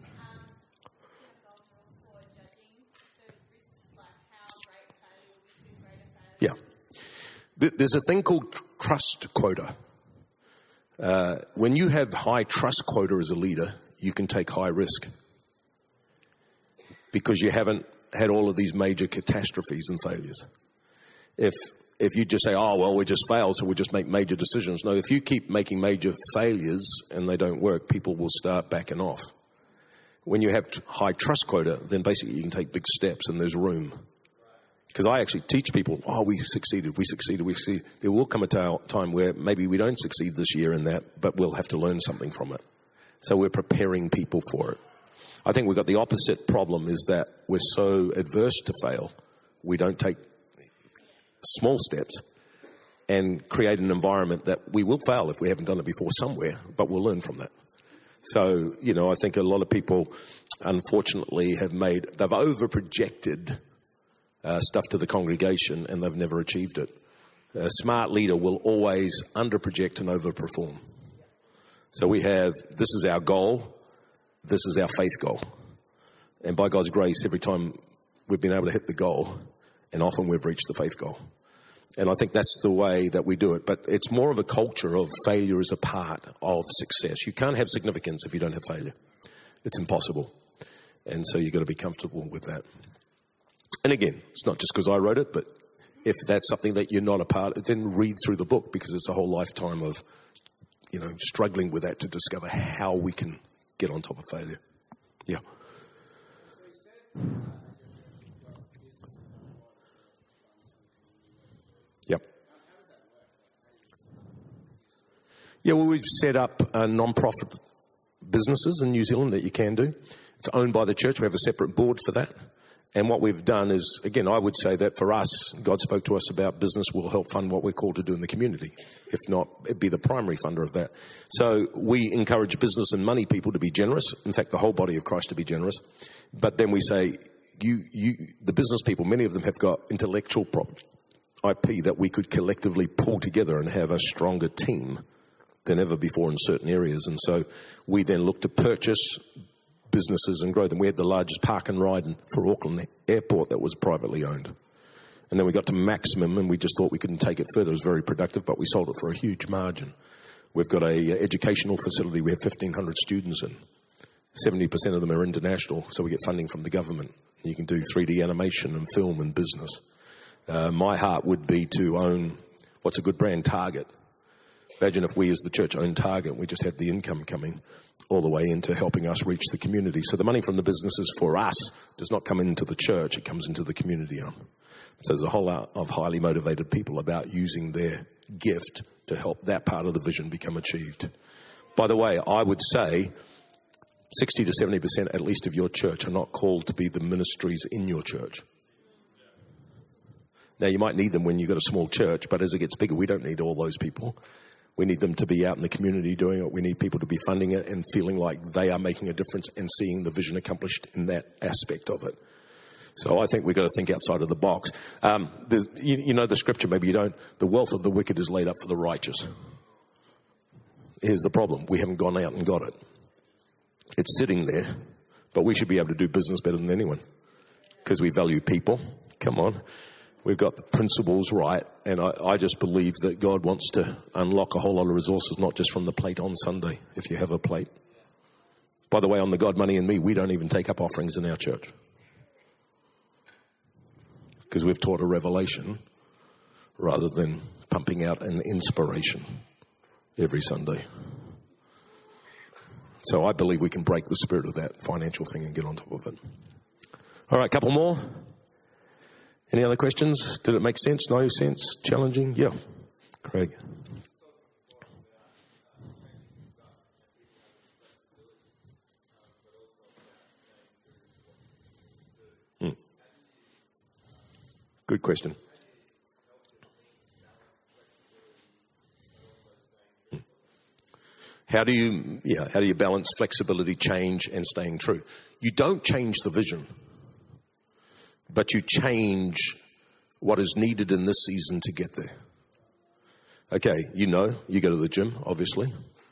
Yeah. There's a thing called trust quota. Uh, when you have high trust quota as a leader, you can take high risk because you haven't had all of these major catastrophes and failures. If if you just say, oh, well, we just failed, so we just make major decisions. No, if you keep making major failures and they don't work, people will start backing off. When you have high trust quota, then basically you can take big steps and there's room. Because I actually teach people, oh, we succeeded, we succeeded, we succeeded. There will come a time where maybe we don't succeed this year in that, but we'll have to learn something from it. So we're preparing people for it. I think we've got the opposite problem, is that we're so adverse to fail, we don't take small steps and create an environment that we will fail if we haven't done it before somewhere, but we'll learn from that. So, you know, I think a lot of people, unfortunately, have made, they've over-projected uh, stuff to the congregation and they've never achieved it. A smart leader will always under-project and over-perform. So we have, this is our goal, this is our faith goal. And by God's grace, every time we've been able to hit the goal, and often we've reached the faith goal. And I think that's the way that we do it. But it's more of a culture of failure as a part of success. You can't have significance if you don't have failure. It's impossible. And so you've got to be comfortable with that. And again, it's not just because I wrote it, but if that's something that you're not a part of, then read through the book, because it's a whole lifetime of, you know, struggling with that to discover how we can get on top of failure. Yeah. Yep. Yeah, well, we've set up uh, non-profit businesses in New Zealand that you can do. It's owned by the church. We have a separate board for that. And what we've done is, again, I would say that for us, God spoke to us about business will help fund what we're called to do in the community. If not, it'd be the primary funder of that. So we encourage business and money people to be generous. In fact, the whole body of Christ to be generous. But then we say, you, you, the business people, many of them have got intellectual property, I P that we could collectively pull together and have a stronger team than ever before in certain areas. And so we then look to purchase businesses and grow them. We had the largest park and ride for Auckland Airport that was privately owned. And then we got to maximum and we just thought we couldn't take it further. It was very productive, but we sold it for a huge margin. We've got a educational facility. We have fifteen hundred students in. seventy percent of them are international, so we get funding from the government. You can do three D animation and film and business. Uh, my heart would be to own, what's a good brand, Target. Imagine if we as the church owned Target, we just had the income coming all the way into helping us reach the community. So the money from the businesses for us does not come into the church, it comes into the community arm. So there's a whole lot of highly motivated people about using their gift to help that part of the vision become achieved. By the way, I would say sixty to seventy percent at least of your church are not called to be the ministries in your church. Now, you might need them when you've got a small church, but as it gets bigger, we don't need all those people. We need them to be out in the community doing it. We need people to be funding it and feeling like they are making a difference and seeing the vision accomplished in that aspect of it. So I think we've got to think outside of the box. Um, you, you know the scripture, maybe you don't. The wealth of the wicked is laid up for the righteous. Here's the problem. We haven't gone out and got it. It's sitting there, but we should be able to do business better than anyone because we value people. Come on. We've got the principles right, and I, I just believe that God wants to unlock a whole lot of resources, not just from the plate on Sunday, if you have a plate. By the way, on the God Money and Me, we don't even take up offerings in our church because we've taught a revelation rather than pumping out an inspiration every Sunday. So I believe we can break the spirit of that financial thing and get on top of it. All right, a couple more. Any other questions? Did it make sense? No sense? Challenging? Yeah. Craig. Hmm. Good question. Hmm. How do you, yeah, how do you balance flexibility, change, and staying true? You don't change the vision, but you change what is needed in this season to get there. Okay, you know, you go to the gym, obviously.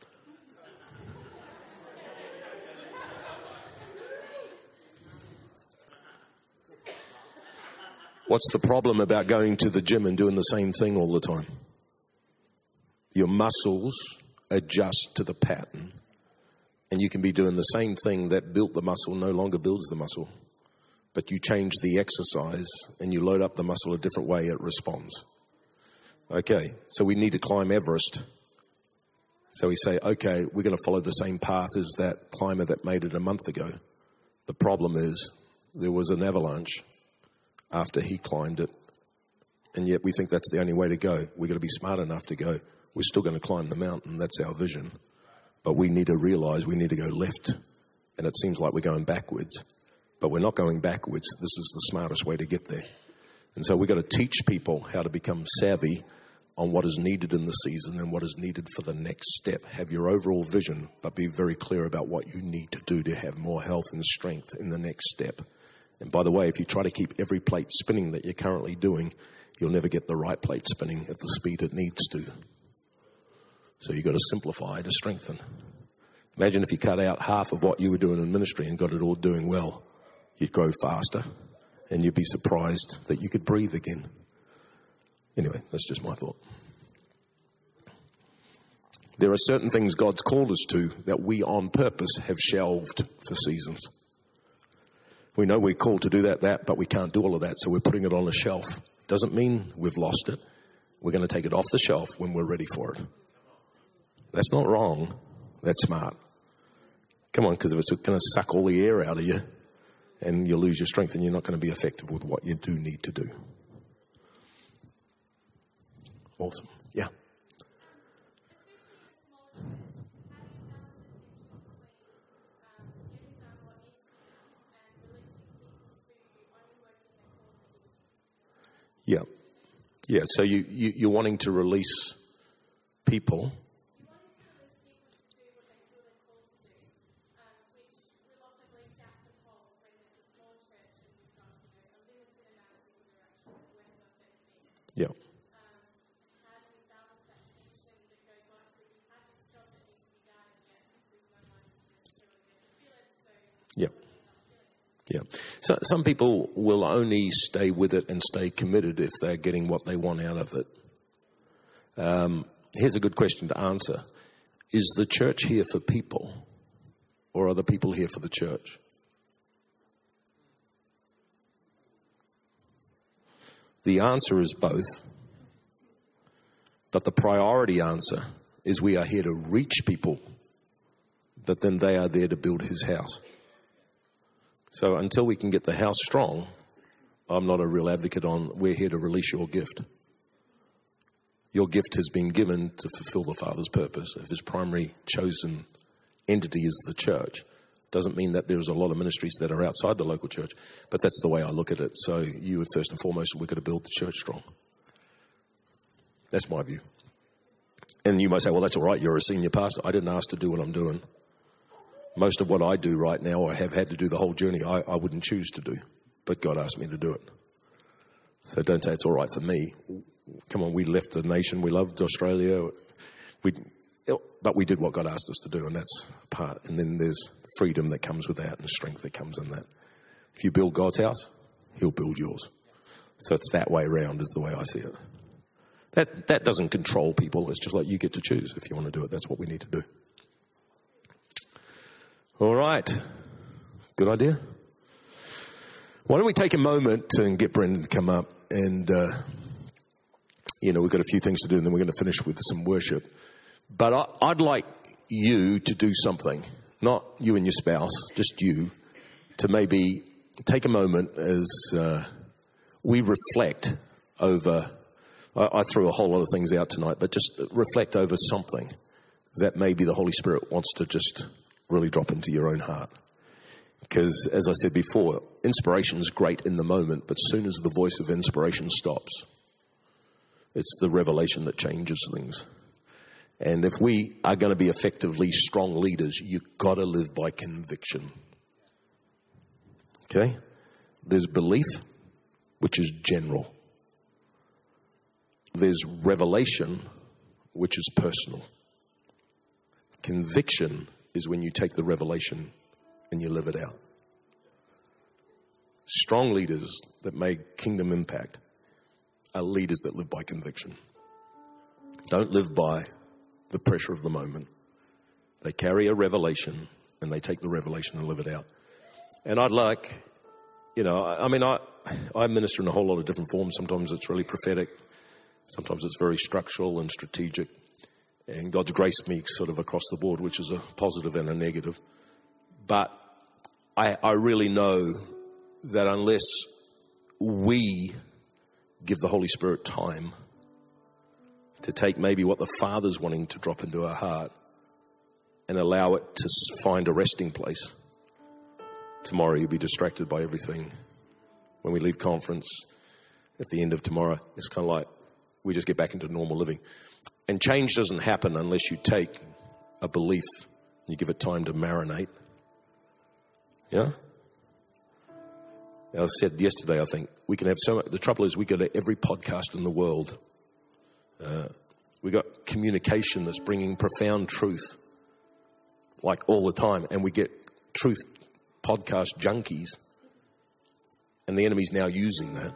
What's the problem about going to the gym and doing the same thing all the time? Your muscles adjust to the pattern, and you can be doing the same thing that built the muscle no longer builds the muscle. But you change the exercise and you load up the muscle a different way, it responds. Okay, so we need to climb Everest. So we say, okay, we're going to follow the same path as that climber that made it a month ago. The problem is there was an avalanche after he climbed it, and yet we think that's the only way to go. We've got to be smart enough to go, we're still going to climb the mountain, that's our vision. But we need to realize we need to go left, and it seems like we're going backwards. But we're not going backwards. This is the smartest way to get there. And so we've got to teach people how to become savvy on what is needed in the season and what is needed for the next step. Have your overall vision, but be very clear about what you need to do to have more health and strength in the next step. And by the way, if you try to keep every plate spinning that you're currently doing, you'll never get the right plate spinning at the speed it needs to. So you've got to simplify to strengthen. Imagine if you cut out half of what you were doing in ministry and got it all doing well. You'd grow faster, and you'd be surprised that you could breathe again. Anyway, that's just my thought. There are certain things God's called us to that we on purpose have shelved for seasons. We know we're called to do that, that, but we can't do all of that, so we're putting it on a shelf. Doesn't mean we've lost it. We're going to take it off the shelf when we're ready for it. That's not wrong. That's smart. Come on, because if it's going to suck all the air out of you, and you'll lose your strength and you're not going to be effective with what you do need to do. Awesome. Yeah. Yeah, so you, you, you're wanting to release people. Yeah. Yeah. Yeah. So some people will only stay with it and stay committed if they're getting what they want out of it. Um, here's a good question to answer. Is the church here for people, or are the people here for the church? The answer is both. But the priority answer is we are here to reach people, but then they are there to build his house. So until we can get the house strong, I'm not a real advocate on we're here to release your gift. Your gift has been given to fulfill the Father's purpose. If his primary chosen entity is the church, doesn't mean that there's a lot of ministries that are outside the local church, but that's the way I look at it. So you would first and foremost, we're going to build the church strong. That's my view. And you might say, well, that's all right, you're a senior pastor. I didn't ask to do what I'm doing. Most of what I do right now, or have had to do the whole journey, I, I wouldn't choose to do. But God asked me to do it. So don't say it's all right for me. Come on, we left the nation. We loved Australia. We, but we did what God asked us to do, and that's part. And then there's freedom that comes with that and strength that comes in that. If you build God's house, he'll build yours. So it's that way around is the way I see it. That that doesn't control people. It's just like you get to choose if you want to do it. That's what we need to do. All right. Good idea. Why don't we take a moment and get Brendan to come up and, uh, you know, we've got a few things to do and then we're going to finish with some worship. But I, I'd like you to do something, not you and your spouse, just you, to maybe take a moment as uh, we reflect over, I, I threw a whole lot of things out tonight, but just reflect over something that maybe the Holy Spirit wants to just really drop into your own heart. Because, as I said before, inspiration is great in the moment, but as soon as the voice of inspiration stops, it's the revelation that changes things. And if we are going to be effectively strong leaders, you've got to live by conviction. Okay? There's belief, which is general. There's revelation, which is personal. Conviction is when you take the revelation and you live it out. Strong leaders that make kingdom impact are leaders that live by conviction. Don't live by the pressure of the moment. They carry a revelation and they take the revelation and live it out. And I'd like, you know, I, I mean, I, I minister in a whole lot of different forms. Sometimes it's really prophetic. Sometimes it's very structural and strategic. And God's graced me sort of across the board, which is a positive and a negative. But I, I really know that unless we give the Holy Spirit time to take maybe what the Father's wanting to drop into our heart and allow it to find a resting place, tomorrow you'll be distracted by everything. When we leave conference at the end of tomorrow, it's kind of like we just get back into normal living. And change doesn't happen unless you take a belief and you give it time to marinate. Yeah? I said yesterday, I think, we can have so much. The trouble is we go to every podcast in the world. Uh, we got communication that's bringing profound truth, like all the time. And we get truth podcast junkies. And the enemy's now using that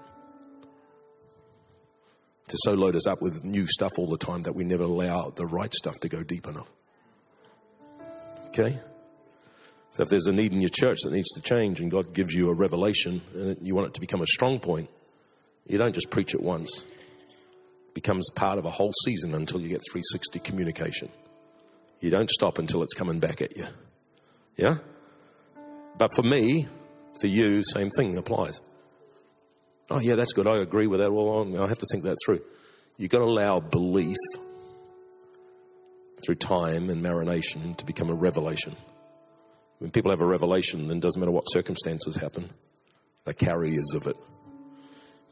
to so load us up with new stuff all the time that we never allow the right stuff to go deep enough. Okay? So if there's a need in your church that needs to change and God gives you a revelation and you want it to become a strong point, you don't just preach it once. It becomes part of a whole season until you get three sixty communication. You don't stop until it's coming back at you. Yeah? But for me, for you, same thing applies. Oh, yeah, that's good. I agree with that. Well, I have to think that through. You've got to allow belief through time and marination to become a revelation. When people have a revelation, then it doesn't matter what circumstances happen. They're carriers of it.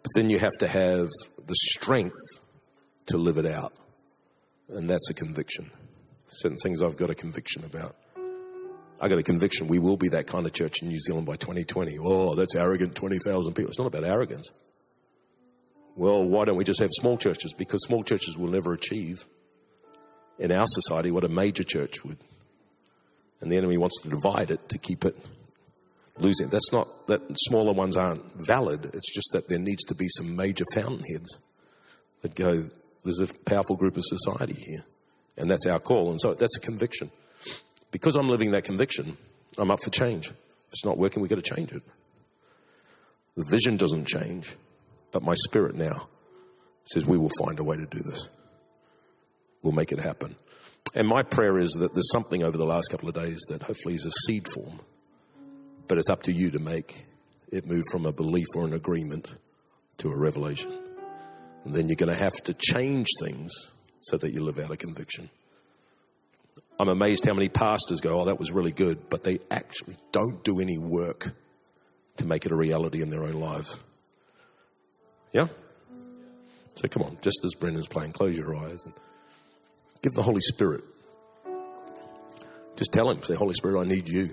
But then you have to have the strength to live it out. And that's a conviction. Certain things I've got a conviction about. I got a conviction we will be that kind of church in New Zealand by twenty twenty. Oh, that's arrogant, twenty thousand people. It's not about arrogance. Well, why don't we just have small churches? Because small churches will never achieve in our society what a major church would. And the enemy wants to divide it to keep it losing. That's not that smaller ones aren't valid. It's just that there needs to be some major fountainheads that go, there's a powerful group of society here. And that's our call. And so that's a conviction. Because I'm living that conviction, I'm up for change. If it's not working, we've got to change it. The vision doesn't change, but my spirit now says we will find a way to do this. We'll make it happen. And my prayer is that there's something over the last couple of days that hopefully is a seed form, but it's up to you to make it move from a belief or an agreement to a revelation. And then you're going to have to change things so that you live out a conviction. I'm amazed how many pastors go, oh, that was really good, but they actually don't do any work to make it a reality in their own lives. Yeah? So come on, just as Brendan's playing, close your eyes and give the Holy Spirit. Just tell him, say, Holy Spirit, I need you.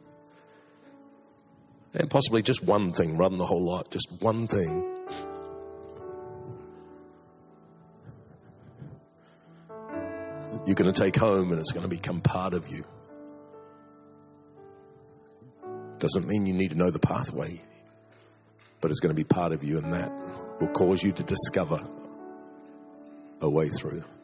And possibly just one thing rather than the whole lot, just one thing. You're going to take home and it's going to become part of you. Doesn't mean you need to know the pathway, but it's going to be part of you, and that will cause you to discover a way through.